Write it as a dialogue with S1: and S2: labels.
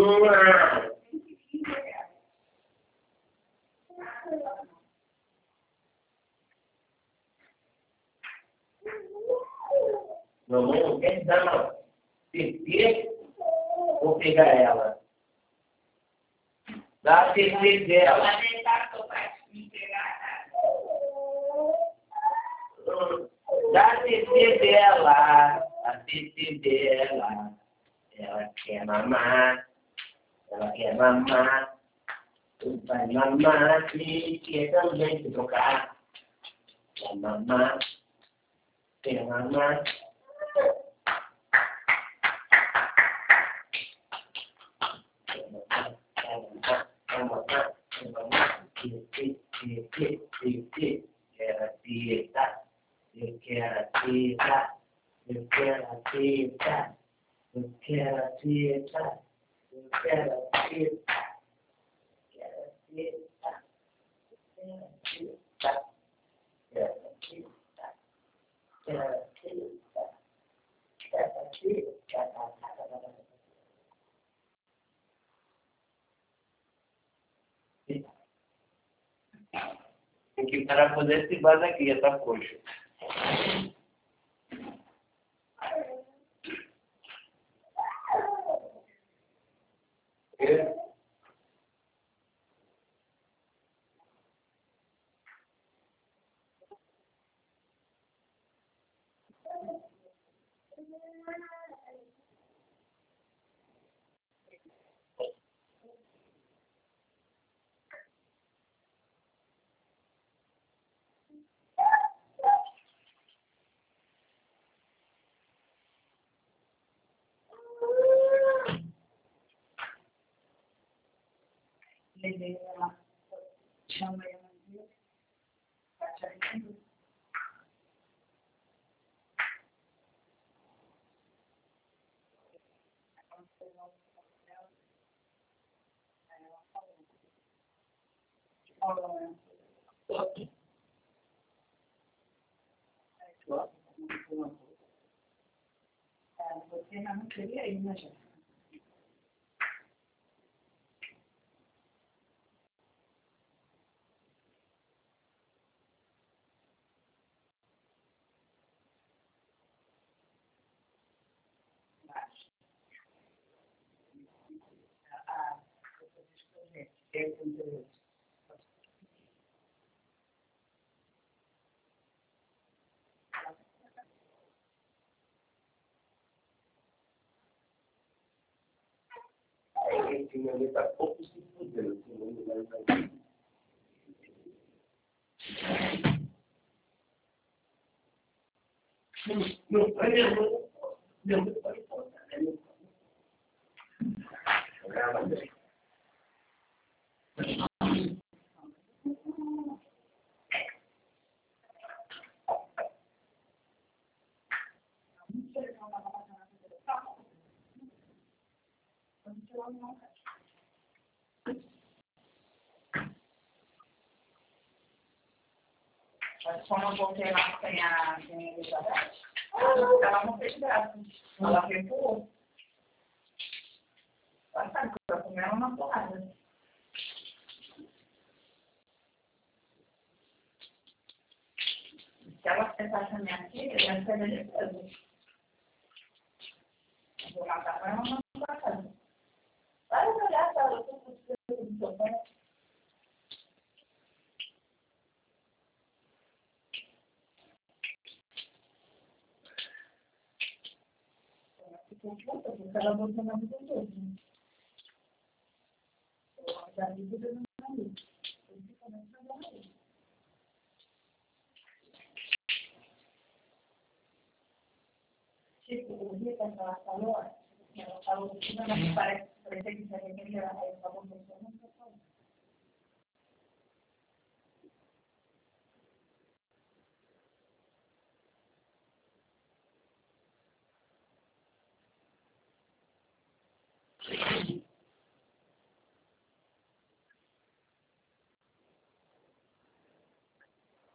S1: Mamãe não quer dar uma TT, vou pegar ela. Dá a TT dela. Dá a TT dela. A TT dela. Ela quer mamar. Ela quer mamar. Vai mamar e quer também se trocar. Quer mamar. Quer mamar. Quero teta, eu quero teta, eu quero teta, eu quero teta, eu quero teta, quero teta, quero teta, quero teta, quero teta, quero teta. Tem que parar para poder se base aqui, essa coxa.
S2: Levei ela, chama ela de você não queria ir, né, gente?
S1: Esse meu está pouco se fudendo, esse mundo vai sair. Não foi minha mãe. Minha mãe pode contar, né?
S2: Mas como eu voltei lá sem a Elizabeth, ela não fez graça. Ela recuou. Ela sabe que eu comer ela na porrada. Se ela pensasse na minha filha, ela ia ser deliciosa. Vou matar para ela não para casa. Vai olhar para ela, eu estou do seu pé. Porque ela voltou na vida toda. Da vida do meu marido. Eu fico muito trabalhando. Tipo, o dia que ela falou que não me parece que você tem ela falou que você não está falando.